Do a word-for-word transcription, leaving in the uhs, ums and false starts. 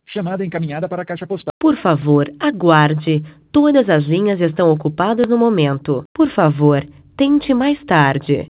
Chamada encaminhada para a caixa postal. Por favor, aguarde. Todas as linhas estão ocupadas no momento. Por favor, tente mais tarde.